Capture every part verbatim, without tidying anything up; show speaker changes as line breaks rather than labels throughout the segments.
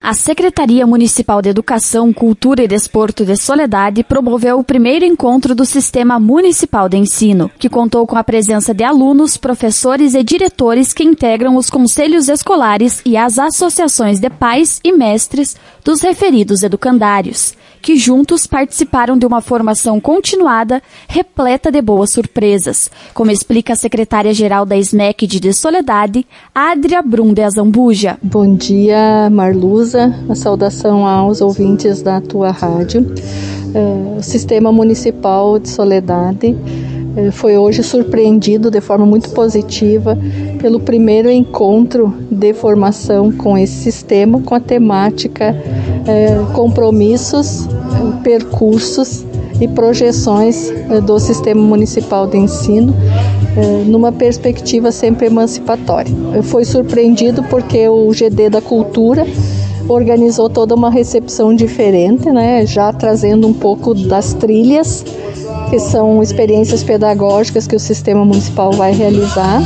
A Secretaria Municipal de Educação, Cultura e Desporto de Soledade promoveu o primeiro encontro do Sistema Municipal de Ensino, que contou com a presença de alunos, professores e diretores que integram os conselhos escolares e as associações de pais e mestres dos referidos educandários, que juntos participaram de uma formação continuada repleta de boas surpresas, como explica a secretária-geral da S M E C D de Soledade, Adria Brum de Azambuja.
Bom dia, Marluza. A saudação aos ouvintes da tua rádio. Uh, o Sistema Municipal de Soledade uh, foi hoje surpreendido de forma muito positiva pelo primeiro encontro de formação com esse sistema, com a temática uh, compromissos, uh, percursos e projeções uh, do Sistema Municipal de Ensino, uh, numa perspectiva sempre emancipatória. Uh, foi surpreendido porque o G D da Cultura organizou toda uma recepção diferente, né? Já trazendo um pouco das trilhas, que são experiências pedagógicas que o Sistema Municipal vai realizar.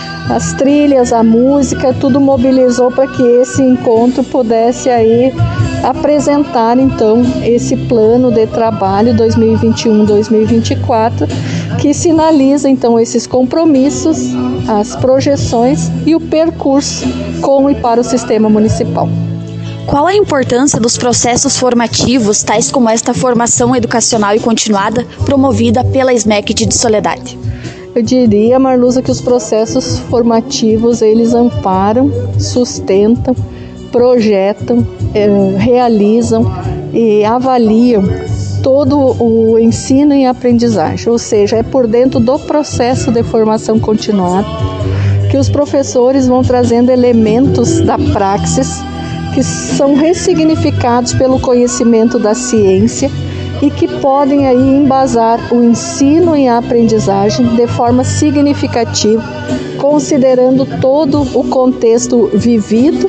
As trilhas, a música, tudo mobilizou para que esse encontro pudesse aí apresentar, então, esse plano de trabalho dois mil e vinte e um a dois mil e vinte e quatro, que sinaliza, então, esses compromissos, as projeções e o percurso com e para o Sistema Municipal.
Qual a importância dos processos formativos, tais como esta formação educacional e continuada, promovida pela S M E C D de Soledade?
Eu diria, Marluza, que os processos formativos, eles amparam, sustentam, projetam, eh, realizam e avaliam todo o ensino e aprendizagem, ou seja, é por dentro do processo de formação continuada que os professores vão trazendo elementos da praxis que são ressignificados pelo conhecimento da ciência e que podem aí embasar o ensino e a aprendizagem de forma significativa, considerando todo o contexto vivido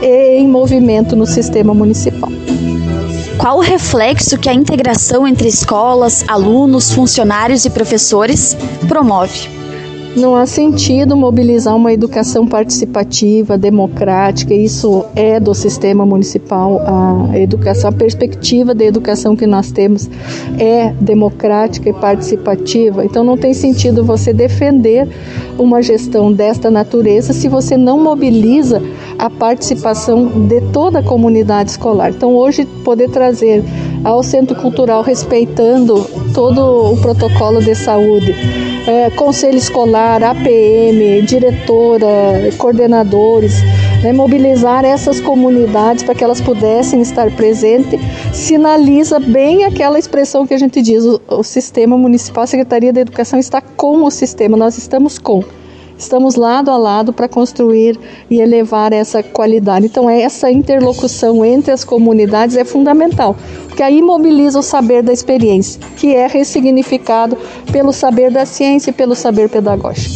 e em movimento no sistema municipal.
Qual o reflexo que a integração entre escolas, alunos, funcionários e professores promove?
Não há sentido mobilizar uma educação participativa, democrática, isso é do sistema municipal, a educação, a perspectiva de educação que nós temos é democrática e participativa, então não tem sentido você defender uma gestão desta natureza se você não mobiliza a participação de toda a comunidade escolar. Então hoje poder trazer ao Centro Cultural, respeitando todo o protocolo de saúde, é, conselho escolar, A P M, diretora, coordenadores, né, mobilizar essas comunidades para que elas pudessem estar presentes, sinaliza bem aquela expressão que a gente diz, o, o sistema municipal, a Secretaria da Educação está com o sistema, nós estamos com. Estamos lado a lado para construir e elevar essa qualidade. Então, essa interlocução entre as comunidades é fundamental, porque aí mobiliza o saber da experiência, que é ressignificado pelo saber da ciência e pelo saber pedagógico.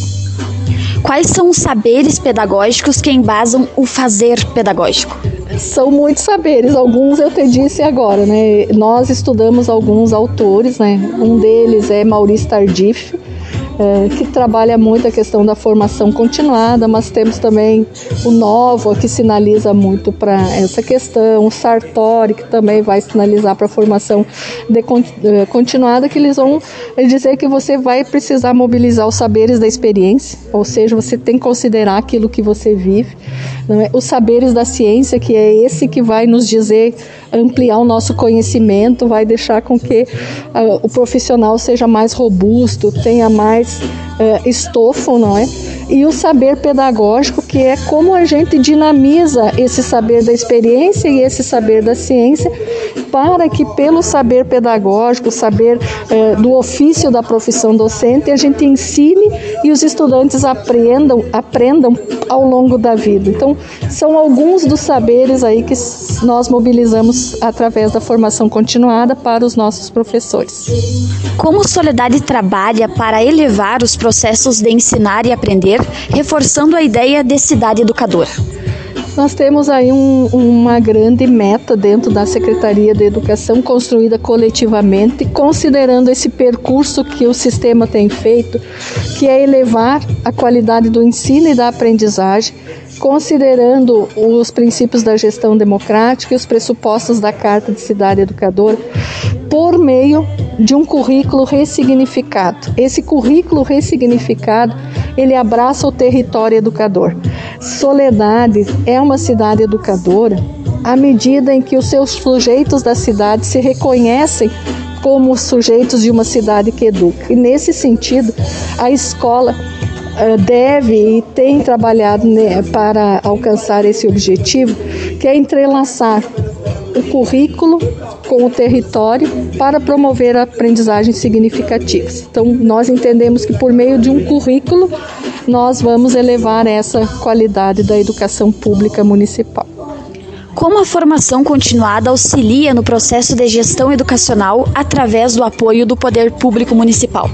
Quais são os saberes pedagógicos que embasam o fazer pedagógico?
São muitos saberes, alguns eu te disse agora, né? Nós estudamos alguns autores, né? Um deles é Maurice Tardif, É, que trabalha muito a questão da formação continuada, mas temos também o Novo, que sinaliza muito para essa questão, o Sartori, que também vai sinalizar para a formação de, de, continuada, que eles vão dizer que você vai precisar mobilizar os saberes da experiência, ou seja, você tem que considerar aquilo que você vive, né? Os saberes da ciência, que é esse que vai nos dizer, ampliar o nosso conhecimento, vai deixar com que uh, o profissional seja mais robusto, tenha mais uh, estofo, não é? E o saber pedagógico, que é como a gente dinamiza esse saber da experiência e esse saber da ciência, para que pelo saber pedagógico, saber uh, do ofício da profissão docente, a gente ensine e os estudantes aprendam, aprendam ao longo da vida. Então, são alguns dos saberes aí que nós mobilizamos através da formação continuada para os nossos professores.
Como Soledade trabalha para elevar os processos de ensinar e aprender, reforçando a ideia de cidade educadora?
Nós temos aí um, uma grande meta dentro da Secretaria de Educação, construída coletivamente, considerando esse percurso que o sistema tem feito, que é elevar a qualidade do ensino e da aprendizagem, considerando os princípios da gestão democrática e os pressupostos da Carta de Cidade Educadora, por meio de um currículo ressignificado. Esse currículo ressignificado, ele abraça o território educador. Soledade é uma cidade educadora à medida em que os seus sujeitos da cidade se reconhecem como sujeitos de uma cidade que educa. E nesse sentido, a escola uh, deve e tem trabalhado, né, para alcançar esse objetivo, que é entrelaçar o currículo com o território para promover aprendizagens significativas. Então, nós entendemos que por meio de um currículo, nós vamos elevar essa qualidade da educação pública municipal.
Como a formação continuada auxilia no processo de gestão educacional através do apoio do Poder Público Municipal?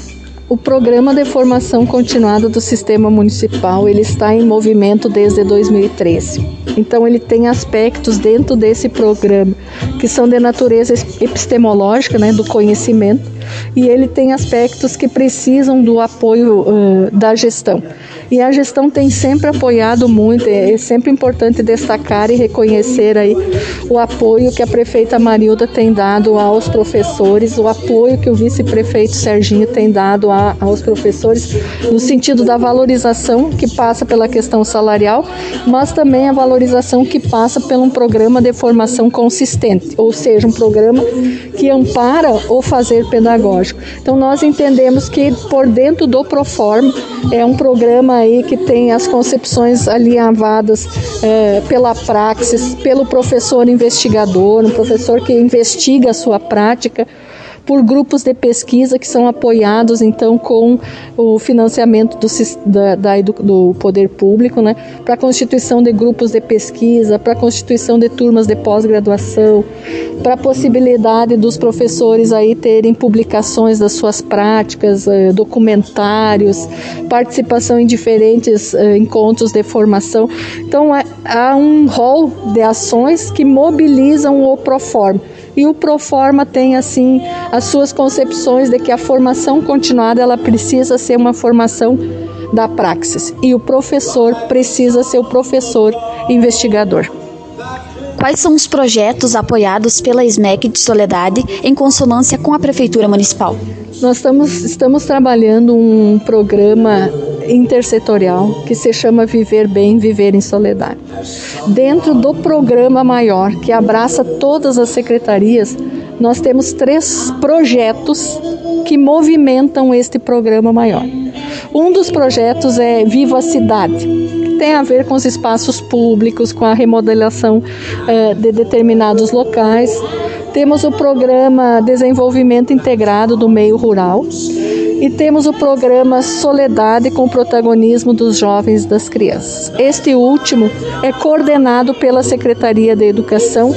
O Programa de Formação Continuada do Sistema Municipal, ele está em movimento desde dois mil e treze. Então, ele tem aspectos dentro desse programa que são de natureza epistemológica, né, do conhecimento, e ele tem aspectos que precisam do apoio uh, da gestão. E a gestão tem sempre apoiado muito, é sempre importante destacar e reconhecer aí o apoio que a prefeita Marilda tem dado aos professores, o apoio que o vice-prefeito Serginho tem dado a, aos professores, no sentido da valorização que passa pela questão salarial, mas também a valorização que passa por um programa de formação consistente, ou seja, um programa que ampara o fazer pedagógico. Então, nós entendemos que por dentro do Proforma é um programa aí que tem as concepções alinhavadas é, pela praxis, pelo professor investigador, um professor que investiga a sua prática, por grupos de pesquisa que são apoiados, então, com o financiamento do, da, da, do poder público, né, para a constituição de grupos de pesquisa, para a constituição de turmas de pós-graduação, para a possibilidade dos professores aí terem publicações das suas práticas, eh, documentários, participação em diferentes eh, encontros de formação. Então, é, há um rol de ações que mobilizam o Proforma. E o Proforma tem, assim, as suas concepções de que a formação continuada, ela precisa ser uma formação da praxis. E o professor precisa ser o professor investigador.
Quais são os projetos apoiados pela S M E C de Soledade em consonância com a Prefeitura Municipal?
Nós estamos, estamos trabalhando um programa intersetorial que se chama Viver Bem, Viver em Soledade. Dentro do programa maior, que abraça todas as secretarias, nós temos três projetos que movimentam este programa maior. Um dos projetos é Viva a Cidade, que tem a ver com os espaços públicos, com a remodelação eh, de determinados locais. Temos o programa Desenvolvimento Integrado do Meio Rural e temos o programa Soledade com o protagonismo dos jovens e das crianças. Este último é coordenado pela Secretaria de Educação,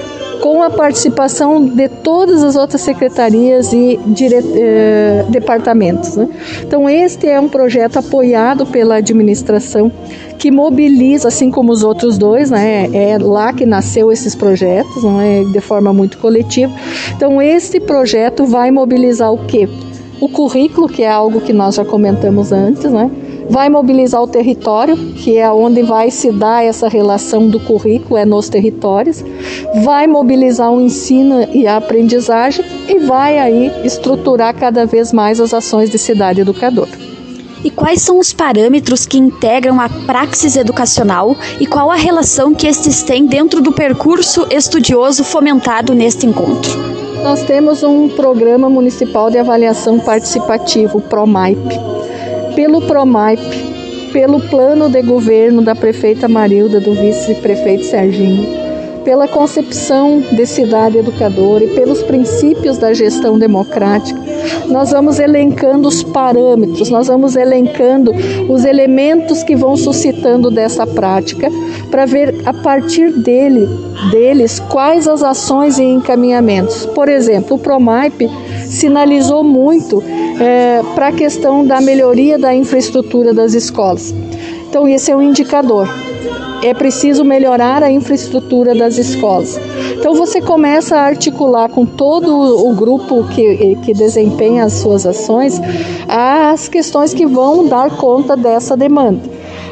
com a participação de todas as outras secretarias e dire... eh, departamentos, né? Então, este é um projeto apoiado pela administração, que mobiliza, assim como os outros dois, né? É lá que nasceu esses projetos, não é? De forma muito coletiva. Então, este projeto vai mobilizar o quê? O currículo, que é algo que nós já comentamos antes, né? Vai mobilizar o território, que é onde vai se dar essa relação do currículo, é nos territórios. Vai mobilizar o ensino e a aprendizagem e vai aí estruturar cada vez mais as ações de cidade educadora.
E quais são os parâmetros que integram a praxis educacional e qual a relação que estes têm dentro do percurso estudioso fomentado neste encontro?
Nós temos um programa municipal de avaliação participativa, o PROMAIP. Pelo PROMAIP, pelo plano de governo da prefeita Marilda, do vice-prefeito Serginho, pela concepção de cidade educadora e pelos princípios da gestão democrática, nós vamos elencando os parâmetros, nós vamos elencando os elementos que vão suscitando dessa prática, para ver a partir dele, deles quais as ações e encaminhamentos. Por exemplo, o PROMAIP sinalizou muito é, para a questão da melhoria da infraestrutura das escolas. Então, esse é um indicador. É preciso melhorar a infraestrutura das escolas. Então, você começa a articular com todo o grupo que, que desempenha as suas ações as questões que vão dar conta dessa demanda.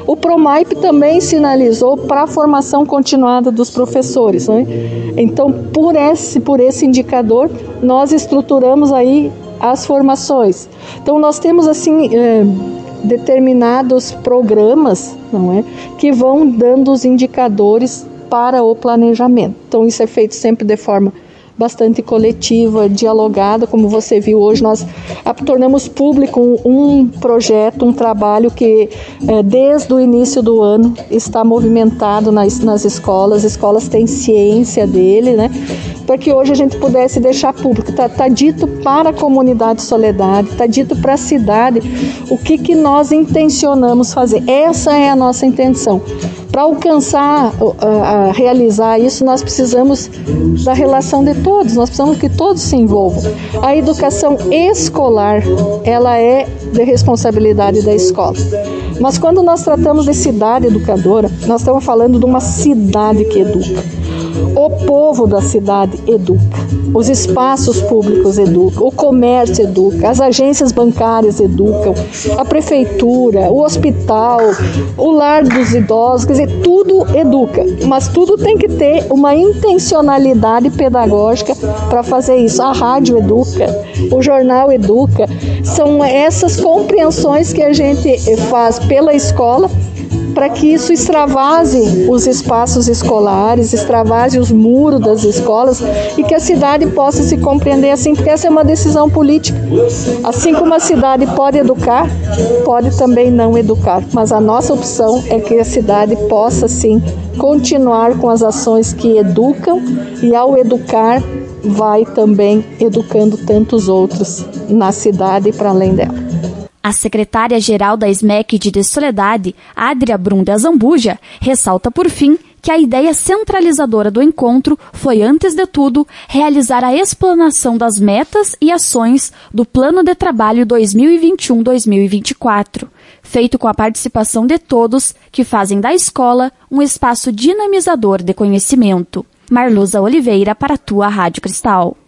O PROMAIP também sinalizou para a formação continuada dos professores, né? Então, por esse, por esse indicador, nós estruturamos aí as formações. Então, nós temos assim é, determinados programas, não é, que vão dando os indicadores para o planejamento. Então, isso é feito sempre de forma bastante coletiva, dialogada, como você viu hoje, nós tornamos público um, um projeto, um trabalho que é, desde o início do ano está movimentado nas, nas escolas, as escolas têm ciência dele, né? Para que hoje a gente pudesse deixar público, está tá dito para a comunidade Soledade, está dito para a cidade o que, que nós intencionamos fazer, essa é a nossa intenção. Para alcançar, a, a realizar isso, nós precisamos da relação de todos, nós precisamos que todos se envolvam. A educação escolar, ela é de responsabilidade da escola. Mas quando nós tratamos de cidade educadora, nós estamos falando de uma cidade que educa. O povo da cidade educa, os espaços públicos educam, o comércio educa, as agências bancárias educam, a prefeitura, o hospital, o lar dos idosos, quer dizer, tudo educa, mas tudo tem que ter uma intencionalidade pedagógica para fazer isso. A rádio educa, o jornal educa, são essas compreensões que a gente faz pela escola para que isso extravase os espaços escolares, extravase os muros das escolas e que a cidade possa se compreender assim, porque essa é uma decisão política. Assim como a cidade pode educar, pode também não educar, mas a nossa opção é que a cidade possa sim continuar com as ações que educam e ao educar vai também educando tantos outros na cidade e para além dela.
A secretária-geral da S M E C de Soledade, Adria Brum de Azambuja, ressalta por fim que a ideia centralizadora do encontro foi, antes de tudo, realizar a explanação das metas e ações do Plano de Trabalho dois mil e vinte e um a dois mil e vinte e quatro, feito com a participação de todos que fazem da escola um espaço dinamizador de conhecimento. Marluza Oliveira para a tua Rádio Cristal.